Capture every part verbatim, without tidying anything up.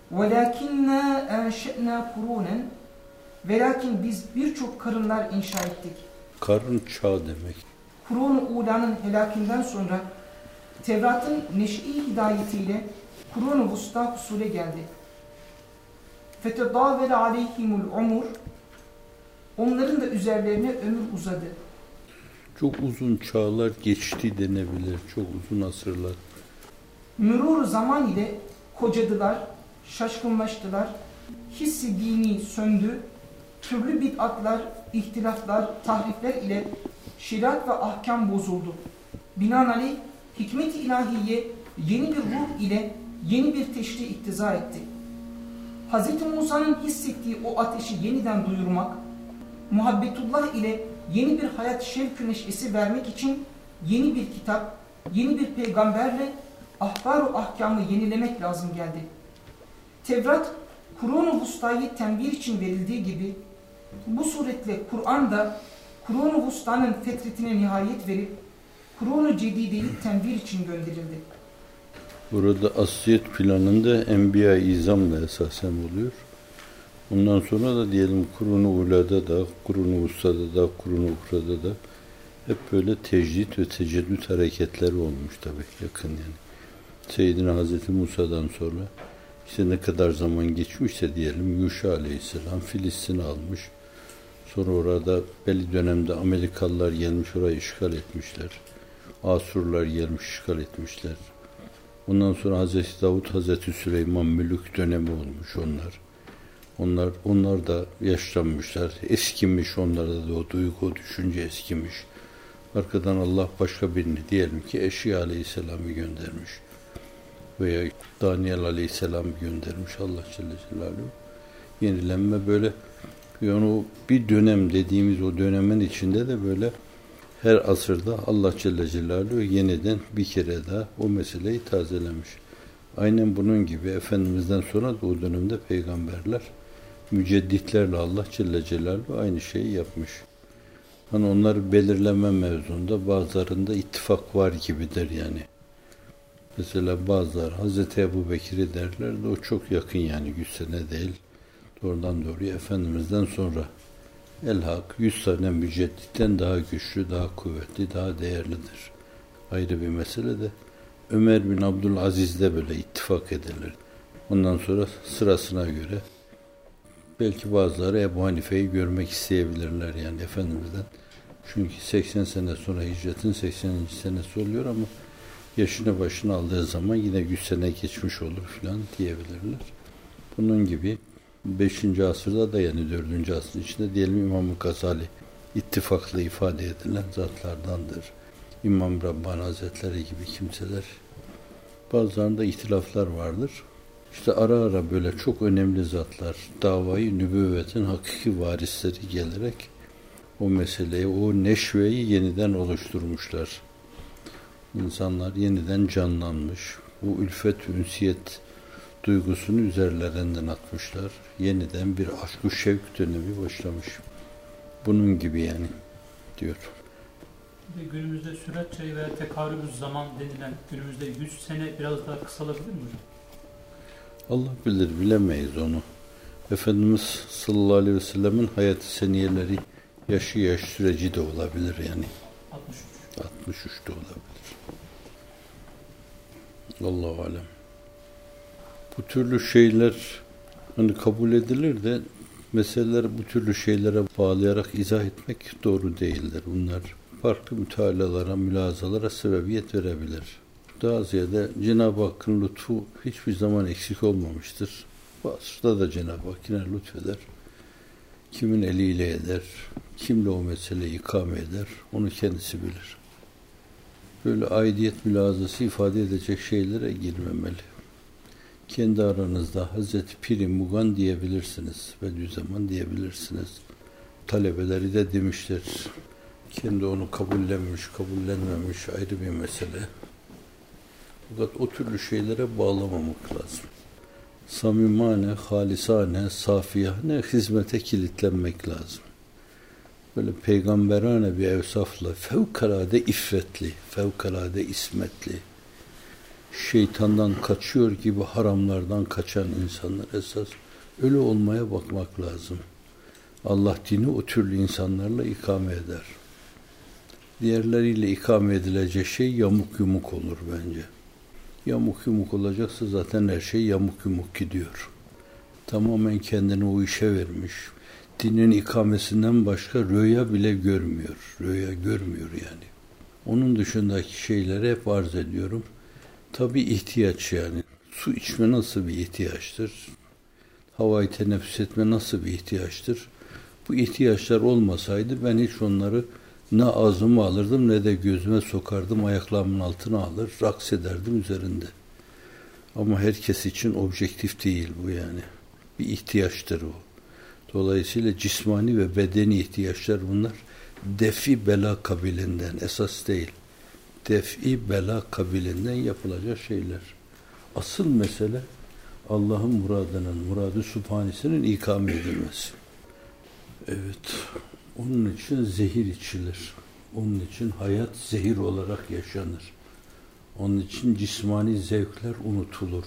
وَلَاكِنَّا اَنْشَئْنَا قُرُونًا Ve lakin biz birçok karınlar inşa ettik. Karın çağ demek. Kurun-u Ula'nın helakinden sonra Tevrat'ın neş'i hidayetiyle Kurun-u Vusta husule geldi. فَتَدَاوَلَ عَلَيْهِمُ الْعُمُرِ Onların da üzerlerine ömür uzadı. Çok uzun çağlar geçti denebilir. Çok uzun asırlar. Mürur zaman ile kocadılar, şaşkınlaştılar. Hissi dini söndü. Türlü bid'atlar, ihtilaflar, tahrifler ile şeriat ve ahkam bozuldu. Binaenaleyh hikmet-i ilahiye yeni bir ruh ile yeni bir teşri iktiza etti. Hz. Musa'nın hissettiği o ateşi yeniden duyurmak, muhabbetullah ile yeni bir hayat şevk-ü neşesi vermek için yeni bir kitap, yeni bir peygamberle ahvar-u ahkamı yenilemek lazım geldi. Tevrat, Kur'an-ı Vusta'yı tembih için verildiği gibi, bu suretle Kur'an da Kur'an-ı Vusta'nın fetretine nihayet verip, Kur'an-ı Cedide'yi tembih için gönderildi. Burada asliyet planında Enbiya-i İzam'la esasen oluyor. Ondan sonra da diyelim Kur'an-ı Ula'da da, Kur'an-ı Vusta'da da, Kur'an-ı Uhra'da da hep böyle tecdit ve teceddüt hareketleri olmuş tabii yakın yani. Seyyidina Hazreti Musa'dan sonra işte ne kadar zaman geçmişse diyelim Yuşa Aleyhisselam Filistin'i almış. Sonra orada belli dönemde Amerikalılar gelmiş orayı işgal etmişler. Asurlar gelmiş işgal etmişler. Ondan sonra Hazreti Davut, Hazreti Süleyman mülük dönemi olmuş onlar. Onlar onlar da yaşlanmışlar. Eskimiş onlarda da o duygu, o düşünce eskimiş. Arkadan Allah başka birini diyelim ki Eşya Aleyhisselam'ı göndermiş. Veya Daniel Aleyhisselam'ı göndermiş Allah Celle Celaluhu. Yenilenme böyle yani o bir dönem dediğimiz o dönemin içinde de böyle her asırda Allah Celle Celaluhu yeniden bir kere daha o meseleyi tazelemiş. Aynen bunun gibi Efendimiz'den sonra da o dönemde peygamberler mücedditlerle Allah Celle Celaluhu aynı şeyi yapmış. Hani onları belirleme mevzunda bazılarında ittifak var gibidir yani. Mesela bazıları Hazreti Ebu Bekir'i derler de o çok yakın yani yüz sene değil. Doğrudan doğruya Efendimiz'den sonra elhak yüz sene mücedditten daha güçlü, daha kuvvetli, daha değerlidir. Ayrı bir mesele de Ömer bin Abdülaziz'le böyle ittifak edilir. Ondan sonra sırasına göre belki bazıları Ebu Hanife'yi görmek isteyebilirler yani Efendimiz'den. Çünkü seksen sene sonra hicretin sekseninci senesi oluyor ama yaşını başına aldığı zaman yine yüz sene geçmiş olur filan diyebilirler. Bunun gibi beşinci asırda da yani dördüncü asrın içinde diyelim İmam-ı Gazali ittifakla ifade edilen zatlardandır. İmam Rabbani Hazretleri gibi kimseler. Bazılarında ihtilaflar vardır. İşte ara ara böyle çok önemli zatlar, davayı nübüvvetin hakiki varisleri gelerek o meseleyi, o neşveyi yeniden oluşturmuşlar. İnsanlar yeniden canlanmış. Bu ülfet, ünsiyet duygusunu üzerlerinden atmışlar. Yeniden bir aşk-ı şevk dönemi başlamış. Bunun gibi yani diyor. Günümüzde sürat çayı veya tekarübüz zaman denilen günümüzde yüz sene biraz daha kısalabilir mi hocam? Allah bilir, bilemeyiz onu. Efendimiz sallallahu aleyhi ve sellemin hayat-ı seniyeleri yaşı yaş süreci de olabilir yani. altmış üç. altmış üç de olabilir. Allahu alem. Bu türlü şeyler hani kabul edilir de meseleleri bu türlü şeylere bağlayarak izah etmek doğru değildir. Bunlar farklı mütealalara, mülazalara sebebiyet verebilir. Daha ziyade Cenab-ı Hakk'ın lütfu hiçbir zaman eksik olmamıştır. Bazıda da Cenab-ı Hak yine lütfeder. Kimin eliyle eder, kimle o meseleyi ikame eder, onu kendisi bilir. Böyle aidiyet mülazası ifade edecek şeylere girmemeli. Kendi aranızda Hazreti Pir-i Mugan diyebilirsiniz, Bediüzzaman diyebilirsiniz. Talebeleri de demişler. Kendi onu kabullenmiş, kabullenmemiş ayrı bir mesele. Fakat o türlü şeylere bağlamamak lazım. Samimane, halisane, safiyane hizmete kilitlenmek lazım. Böyle peygamberane bir evsafla, fevkalade iffetli, fevkalade ismetli, şeytandan kaçıyor gibi haramlardan kaçan insanlar esas. Öyle olmaya bakmak lazım. Allah dini o türlü insanlarla ikame eder. Diğerleriyle ikame edilecek şey yamuk yumuk olur bence. Yamuk yumuk olacaksa zaten her şey yamuk yumuk gidiyor. Tamamen kendini o işe vermiş. Dinin ikamesinden başka rüya bile görmüyor. Rüya görmüyor yani. Onun dışındaki şeyleri hep arz ediyorum. Tabii ihtiyaç yani. Su içme nasıl bir ihtiyaçtır? Havayı teneffüs etme nasıl bir ihtiyaçtır? Bu ihtiyaçlar olmasaydı ben hiç onları ne ağzıma alırdım ne de gözüme sokardım, ayaklarımın altına alır, raks ederdim üzerinde. Ama herkes için objektif değil bu yani. Bir ihtiyaçtır o. Dolayısıyla cismani ve bedeni ihtiyaçlar bunlar. Defi bela kabilinden, esas değil. Defi bela kabilinden yapılacak şeyler. Asıl mesele Allah'ın muradının, muradı sübhanesinin ikame edilmesi. Evet, onun için zehir içilir. Onun için hayat zehir olarak yaşanır. Onun için cismani zevkler unutulur.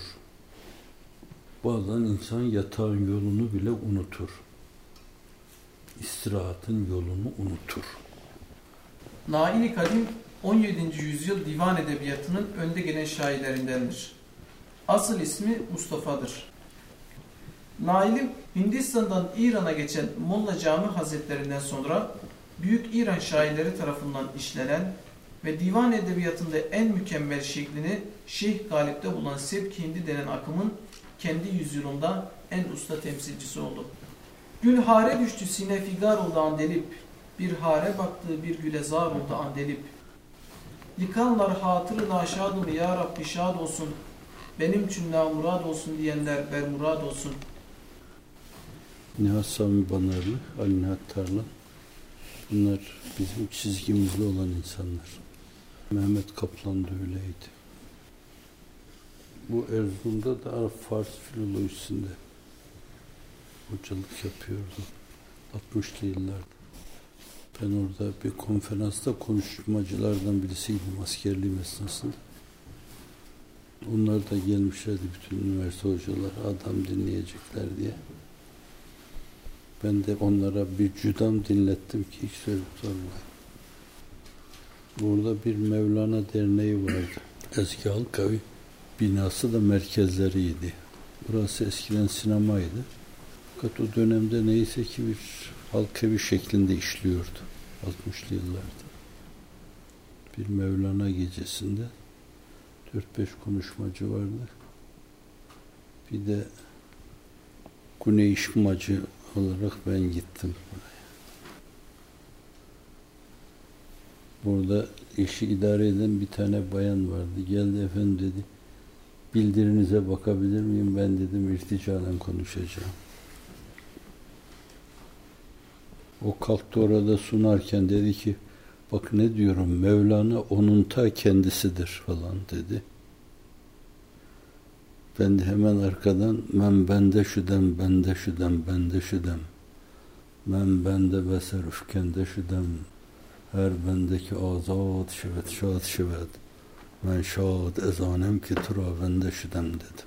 Bazen insan yatağın yolunu bile unutur. İstirahatın yolunu unutur. Nail-i Kadim on yedinci yüzyıl divan edebiyatının önde gelen şairlerindendir. Asıl ismi Mustafa'dır. Nail'im Hindistan'dan İran'a geçen Molla Cami Hazretlerinden sonra Büyük İran şairleri tarafından işlenen ve divan edebiyatında en mükemmel şeklini Şeyh Galip'te bulan Sebk-i Hindi denen akımın kendi yüzyılında en usta temsilcisi oldu. Gül hare düştü sine figar oldu andelip, bir hare baktığı bir güle zar oldu andelip. Yıkanlar hatırı naşadım ya Rabbi şad olsun, benim için namurad olsun diyenler bermurad olsun. Nihat Sami Banarlı, Ali Nihat Tarlan, bunlar bizim çizgimizde olan insanlar. Mehmet Kaplan da öyleydi. Bu Erzurum'da da Fars filolojisinde hocalık yapıyordu. altmışlı yıllarda. Ben orada bir konferansta konuşmacılardan birisiydim askerliğim esnasında. Onlar da gelmişlerdi, bütün üniversite hocalar, adam dinleyecekler diye. Ben de onlara bir cüdam dinlettim ki ilk söylediklerim. Burada bir Mevlana Derneği vardı. Eski Halkavi binası da merkezleriydi. Burası eskiden sinemaydı. Fakat o dönemde neyse ki bir halkavi şeklinde işliyordu. altmışlı yıllarda. Bir Mevlana gecesinde dört beş konuşmacı vardı. Bir de Güneyşmacı olarak ben gittim buraya. Burada işi idare eden bir tane bayan vardı. Geldi, efendim dedi, bildirinize bakabilir miyim? Ben dedim irticalen konuşacağım. O kalktı orada sunarken dedi ki, bak ne diyorum, Mevlana onun ta kendisidir falan dedi. Ben de hemen arkadan men bende şüdem, bende şüdem, bende şüdem. Men bende beser ufkende şüdem. Her bendeki azad şivet, şad şivet. Men şad ezanem ki tura bende şüdem dedim.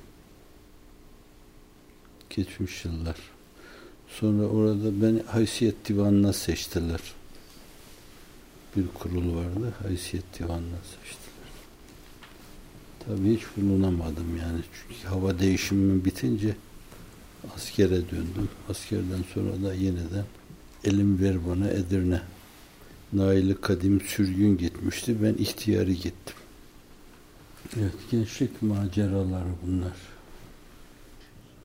Geçmiş yıllar. Sonra orada beni haysiyet divanına seçtiler. Bir kurul vardı, haysiyet divanına seçtiler. Tabii hiç bulunamadım yani. Çünkü hava değişimi bitince askere döndüm. Askerden sonra da yeniden elim ver bana Edirne. Nail-i Kadim sürgün gitmişti. Ben ihtiyari gittim. Evet, gençlik maceraları bunlar.